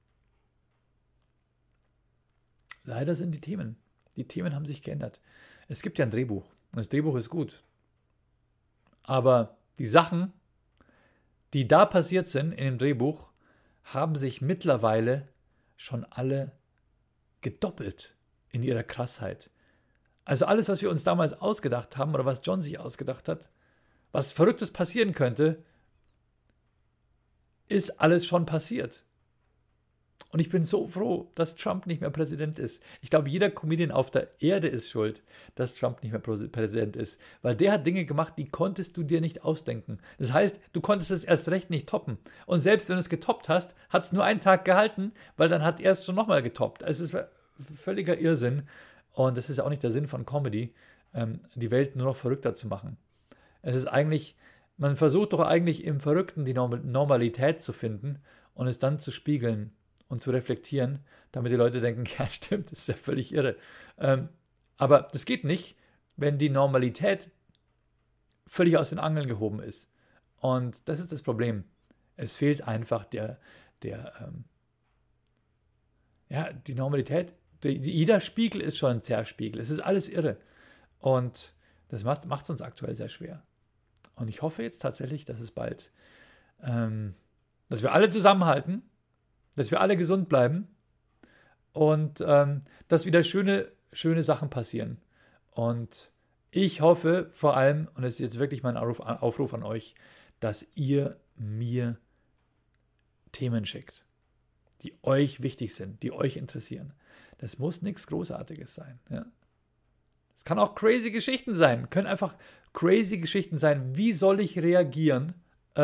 leider sind die Themen haben sich geändert. Es gibt ja ein Drehbuch und das Drehbuch ist gut. Aber die Sachen, die da passiert sind in dem Drehbuch, haben sich mittlerweile schon alle gedoppelt in ihrer Krassheit. Also alles, was wir uns damals ausgedacht haben oder was John sich ausgedacht hat, was Verrücktes passieren könnte, ist alles schon passiert. Und ich bin so froh, dass Trump nicht mehr Präsident ist. Ich glaube, jeder Comedian auf der Erde ist schuld, dass Trump nicht mehr Präsident ist. Weil der hat Dinge gemacht, die konntest du dir nicht ausdenken. Das heißt, du konntest es erst recht nicht toppen. Und selbst wenn du es getoppt hast, hat es nur einen Tag gehalten, weil dann hat er es schon nochmal getoppt. Also es ist völliger Irrsinn. Und das ist auch nicht der Sinn von Comedy, die Welt nur noch verrückter zu machen. Es ist eigentlich, man versucht doch eigentlich im Verrückten die Normalität zu finden und es dann zu spiegeln und zu reflektieren, damit die Leute denken, ja stimmt, das ist ja völlig irre. Aber das geht nicht, wenn die Normalität völlig aus den Angeln gehoben ist. Und das ist das Problem. Es fehlt einfach die Normalität. Jeder Spiegel ist schon ein Zerspiegel. Es ist alles irre. Und das macht es uns aktuell sehr schwer. Und ich hoffe jetzt tatsächlich, dass es bald, dass wir alle zusammenhalten, dass wir alle gesund bleiben und dass wieder schöne Sachen passieren. Und ich hoffe vor allem, und das ist jetzt wirklich mein Aufruf an euch, dass ihr mir Themen schickt, die euch wichtig sind, die euch interessieren. Das muss nichts Großartiges sein. Ja? Es kann auch crazy Geschichten sein. Können einfach crazy Geschichten sein. Wie soll ich reagieren?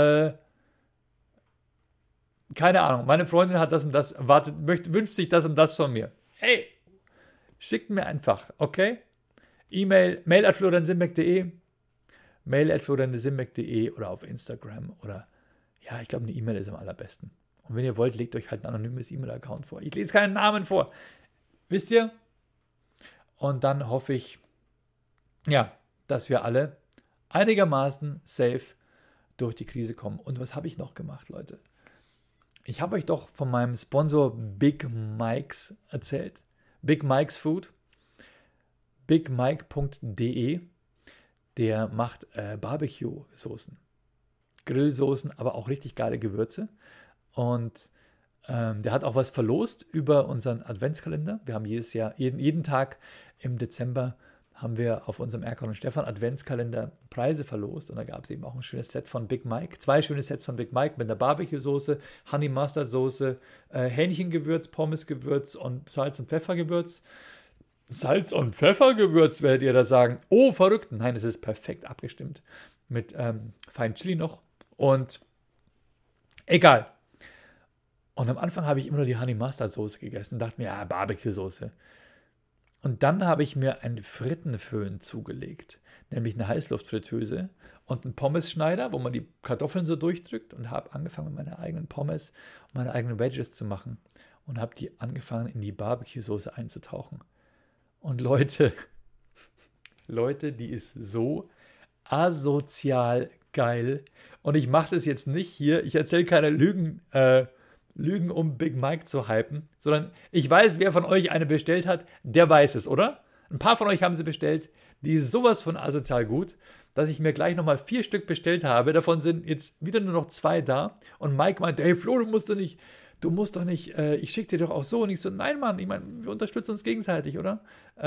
Keine Ahnung. Meine Freundin hat das und das erwartet, wünscht sich das und das von mir. Hey, schickt mir einfach, okay? mail@floriansimbeck.de, mail@floriansimbeck.de oder auf Instagram oder ja, ich glaube, eine E-Mail ist am allerbesten. Und wenn ihr wollt, legt euch halt ein anonymes E-Mail-Account vor. Ich lese keinen Namen vor. Wisst ihr? Und dann hoffe ich, ja, dass wir alle einigermaßen safe durch die Krise kommen. Und was habe ich noch gemacht, Leute? Ich habe euch doch von meinem Sponsor Big Mike's erzählt. Big Mike's Food. bigmike.de. Der macht Barbecue-Soßen. Grillsoßen, aber auch richtig geile Gewürze. Und der hat auch was verlost über unseren Adventskalender. Wir haben jedes Jahr, jeden Tag im Dezember haben wir auf unserem Erkan und Stefan Adventskalender Preise verlost. Und da gab es eben auch ein schönes Set von Big Mike. 2 schöne Sets von Big Mike mit einer Barbecue-Soße, Honey Mustard-Soße, Hähnchengewürz, Pommesgewürz und Salz- und Pfeffergewürz. Salz- und Pfeffergewürz, werdet ihr da sagen. Oh, verrückt. Nein, das ist perfekt abgestimmt. Mit feinen Chili noch. Und egal. Und am Anfang habe ich immer nur die Honey Mustard Soße gegessen und dachte mir, ja, Barbecue-Soße. Und dann habe ich mir einen Frittenföhn zugelegt, nämlich eine Heißluftfritteuse und einen Pommesschneider, wo man die Kartoffeln so durchdrückt und habe angefangen, meine eigenen Pommes und meine eigenen Wedges zu machen und habe die angefangen, in die Barbecue-Soße einzutauchen. Und Leute, die ist so asozial geil. Und ich mache das jetzt nicht hier, ich erzähle keine Lügen, um Big Mike zu hypen, sondern ich weiß, wer von euch eine bestellt hat, der weiß es, oder? Ein paar von euch haben sie bestellt, die ist sowas von asozial gut, dass ich mir gleich nochmal 4 Stück bestellt habe. Davon sind jetzt wieder nur noch 2 da. Und Mike meinte, hey Flo, du musst doch nicht, ich schicke dir doch auch so. Und ich so, nein Mann, ich meine, wir unterstützen uns gegenseitig, oder?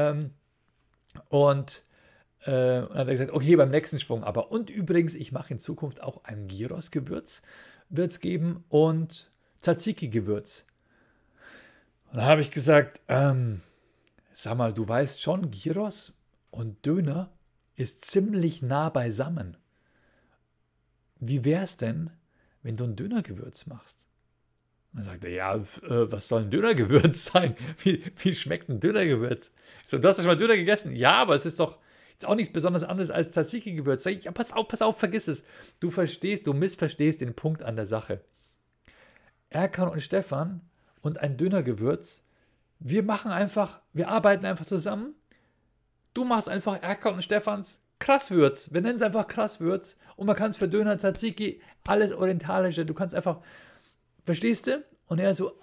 Und dann hat er gesagt, okay, beim nächsten Schwung aber. Und übrigens, ich mache in Zukunft auch ein Gyros-Gewürz, wird es geben, und Tzatziki-Gewürz. Und dann habe ich gesagt, sag mal, du weißt schon, Gyros und Döner ist ziemlich nah beisammen. Wie wär's denn, wenn du ein Dönergewürz machst? Und dann sagt er, ja, was soll ein Dönergewürz sein? Wie schmeckt ein Dönergewürz? Ich so, du hast doch schon mal Döner gegessen? Ja, aber es ist doch jetzt auch nichts besonders anderes als Tzatziki-Gewürz. Sag ich, ja, pass auf, vergiss es. Du missverstehst den Punkt an der Sache. Erkan und Stefan und ein Dönergewürz, wir arbeiten einfach zusammen. Du machst einfach Erkan und Stefans Krasswürz. Wir nennen es einfach Krasswürz. Und man kann es für Döner, Tzatziki, alles Orientalische. Du kannst einfach, verstehst du? Und er so,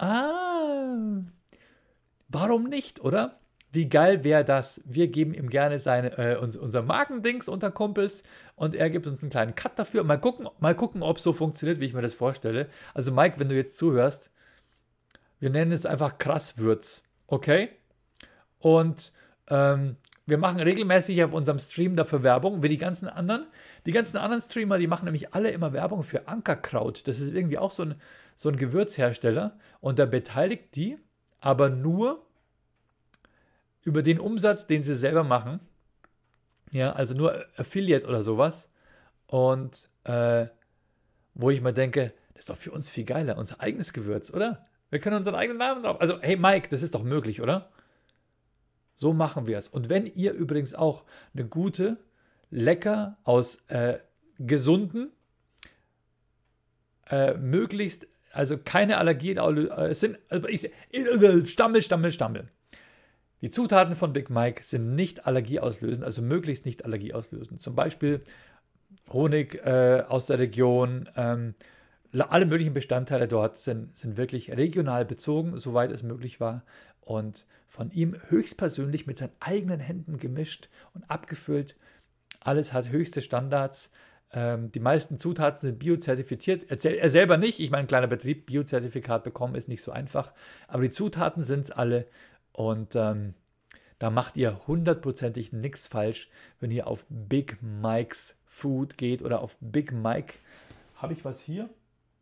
warum nicht, oder? Wie geil wäre das? Wir geben ihm gerne unser Markendings unter Kumpels und er gibt uns einen kleinen Cut dafür. Mal gucken, ob es so funktioniert, wie ich mir das vorstelle. Also Mike, wenn du jetzt zuhörst, wir nennen es einfach Krasswürz, okay? Und wir machen regelmäßig auf unserem Stream dafür Werbung, wie die ganzen anderen. Die ganzen anderen Streamer, die machen nämlich alle immer Werbung für Ankerkraut. Das ist irgendwie auch so ein Gewürzhersteller und der beteiligt die, aber nur über den Umsatz, den sie selber machen. Ja, also nur Affiliate oder sowas. Und wo ich mir denke, das ist doch für uns viel geiler, unser eigenes Gewürz, oder? Wir können unseren eigenen Namen drauf. Also, hey Mike, das ist doch möglich, oder? So machen wir es. Und wenn ihr übrigens auch eine gute, lecker aus gesunden, möglichst, also keine Allergien sind, Stammel. Die Zutaten von Big Mike sind nicht allergieauslösend, also möglichst nicht allergieauslösend. Zum Beispiel Honig aus der Region, alle möglichen Bestandteile dort sind wirklich regional bezogen, soweit es möglich war. Und von ihm höchstpersönlich mit seinen eigenen Händen gemischt und abgefüllt. Alles hat höchste Standards. Die meisten Zutaten sind biozertifiziert. Er selber nicht. Ich meine, ein kleiner Betrieb, Biozertifikat bekommen ist nicht so einfach. Aber die Zutaten sind es alle. Und da macht ihr hundertprozentig nichts falsch, wenn ihr auf Big Mike's Food geht oder auf Big Mike. Habe ich was hier?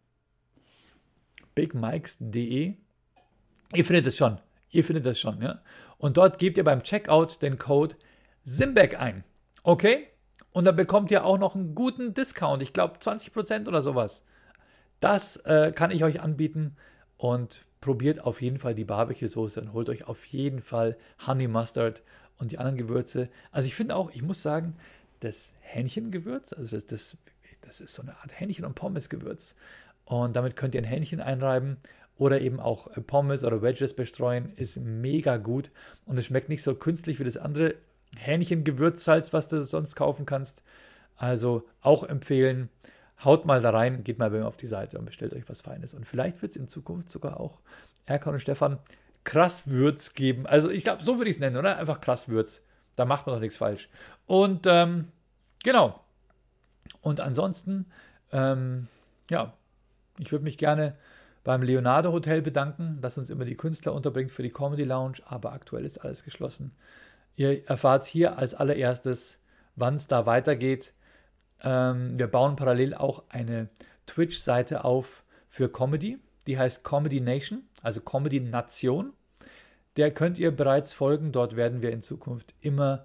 bigmikes.de. Ihr findet es schon. Ja? Und dort gebt ihr beim Checkout den Code SIMBECK ein. Okay? Und dann bekommt ihr auch noch einen guten Discount. Ich glaube 20% oder sowas. Das kann ich euch anbieten. Und probiert auf jeden Fall die Barbecue-Soße und holt euch auf jeden Fall Honey Mustard und die anderen Gewürze. Also ich finde auch, ich muss sagen, das Hähnchengewürz, also das ist so eine Art Hähnchen- und Pommes-Gewürz. Und damit könnt ihr ein Hähnchen einreiben oder eben auch Pommes oder Wedges bestreuen. Ist mega gut und es schmeckt nicht so künstlich wie das andere Hähnchengewürzsalz, was du sonst kaufen kannst. Also auch empfehlen. Haut mal da rein, geht mal bei mir auf die Seite und bestellt euch was Feines. Und vielleicht wird es in Zukunft sogar auch Erkan und Stefan Krasswürz geben. Also ich glaube, so würde ich es nennen, oder? Einfach Krasswürz. Da macht man doch nichts falsch. Und genau. Und ansonsten, ja, ich würde mich gerne beim Leonardo Hotel bedanken, das uns immer die Künstler unterbringt für die Comedy Lounge, aber aktuell ist alles geschlossen. Ihr erfahrt hier als allererstes, wann es da weitergeht. Wir bauen parallel auch eine Twitch-Seite auf für Comedy, die heißt Comedy Nation, also Comedy Nation. Der könnt ihr bereits folgen, dort werden wir in Zukunft immer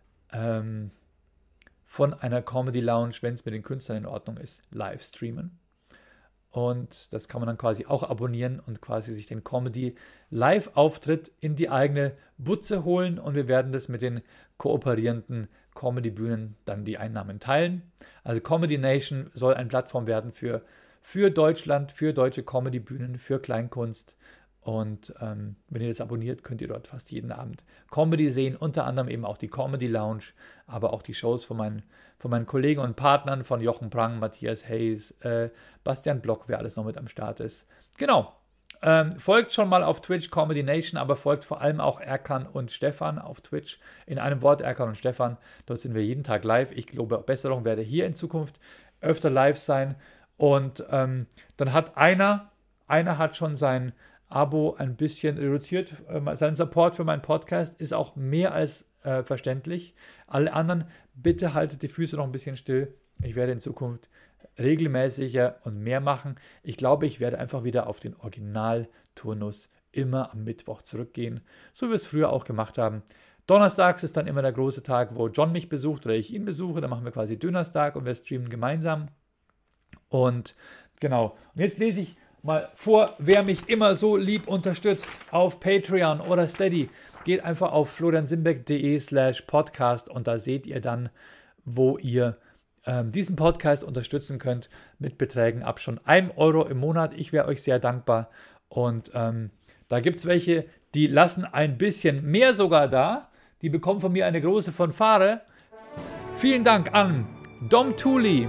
von einer Comedy Lounge, wenn es mit den Künstlern in Ordnung ist, live streamen. Und das kann man dann quasi auch abonnieren und quasi sich den Comedy-Live-Auftritt in die eigene Butze holen. Und wir werden das mit den kooperierenden Comedy-Bühnen dann die Einnahmen teilen. Also Comedy Nation soll eine Plattform werden für Deutschland, für deutsche Comedy-Bühnen, für Kleinkunst. Und wenn ihr das abonniert, könnt ihr dort fast jeden Abend Comedy sehen. Unter anderem eben auch die Comedy Lounge, aber auch die Shows von meinen Kollegen und Partnern, von Jochen Prang, Matthias Hayes, Bastian Block, wer alles noch mit am Start ist. Genau. Folgt schon mal auf Twitch Comedy Nation, aber folgt vor allem auch Erkan und Stefan auf Twitch. In einem Wort Erkan und Stefan. Dort sind wir jeden Tag live. Ich glaube, Besserung werde hier in Zukunft öfter live sein. Und dann hat einer hat schon sein Abo ein bisschen reduziert. Sein Support für meinen Podcast ist auch mehr als verständlich. Alle anderen, bitte haltet die Füße noch ein bisschen still. Ich werde in Zukunft regelmäßiger und mehr machen. Ich glaube, ich werde einfach wieder auf den Originalturnus immer am Mittwoch zurückgehen, so wie wir es früher auch gemacht haben. Donnerstags ist dann immer der große Tag, wo John mich besucht oder ich ihn besuche. Da machen wir quasi Dönerstag und wir streamen gemeinsam. Und genau. Und jetzt lese ich mal vor, wer mich immer so lieb unterstützt auf Patreon oder Steady. Geht einfach auf floriansimbeck.de/podcast und da seht ihr dann, wo ihr diesen Podcast unterstützen könnt mit Beträgen ab schon 1 Euro im Monat. Ich wäre euch sehr dankbar. Und da gibt es welche, die lassen ein bisschen mehr sogar da. Die bekommen von mir eine große Fanfare. Vielen Dank an Dom Thuli,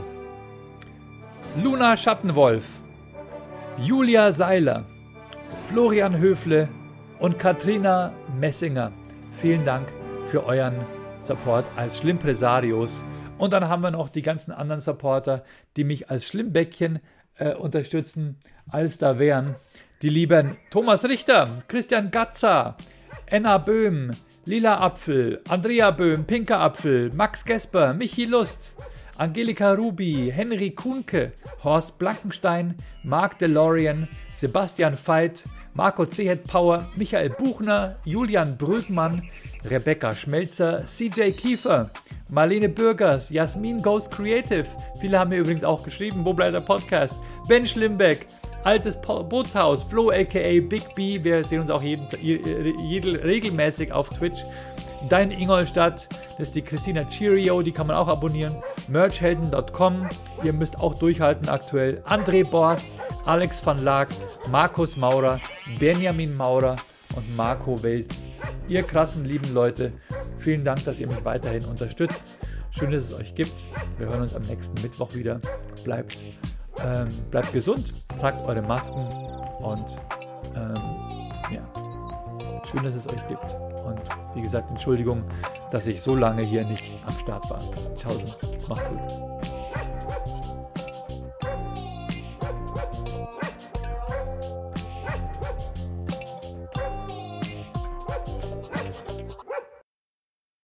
Luna Schattenwolf, Julia Seiler, Florian Höfle und Katrina Messinger. Vielen Dank für euren Support als Schlimmpresarios. Und dann haben wir noch die ganzen anderen Supporter, die mich als Schlimmbäckchen unterstützen, als da wären die lieben Thomas Richter, Christian Gatzer, Enna Böhm, Lila Apfel, Andrea Böhm, Pinker Apfel, Max Gesper, Michi Lust, Angelika Ruby, Henry Kuhnke, Horst Blankenstein, Marc DeLorean, Sebastian Veit, Marco C. Power, Michael Buchner, Julian Brügmann, Rebecca Schmelzer, CJ Kiefer, Marlene Bürgers, Jasmin Goes Creative, viele haben mir übrigens auch geschrieben, wo bleibt der Podcast, Ben Schlimbeck, Altes Bootshaus, Flo aka Big B, wir sehen uns auch regelmäßig auf Twitch, Dein Ingolstadt, das ist die Christina Cheerio, die kann man auch abonnieren, merchhelden.com, ihr müsst auch durchhalten aktuell, André Borst, Alex van Laak, Markus Maurer, Benjamin Maurer und Marco Welz. Ihr krassen, lieben Leute, vielen Dank, dass ihr mich weiterhin unterstützt. Schön, dass es euch gibt. Wir hören uns am nächsten Mittwoch wieder. Bleibt gesund, tragt eure Masken und ja, schön, dass es euch gibt. Und wie gesagt, Entschuldigung, dass ich so lange hier nicht am Start war. Tschaußen, macht's gut.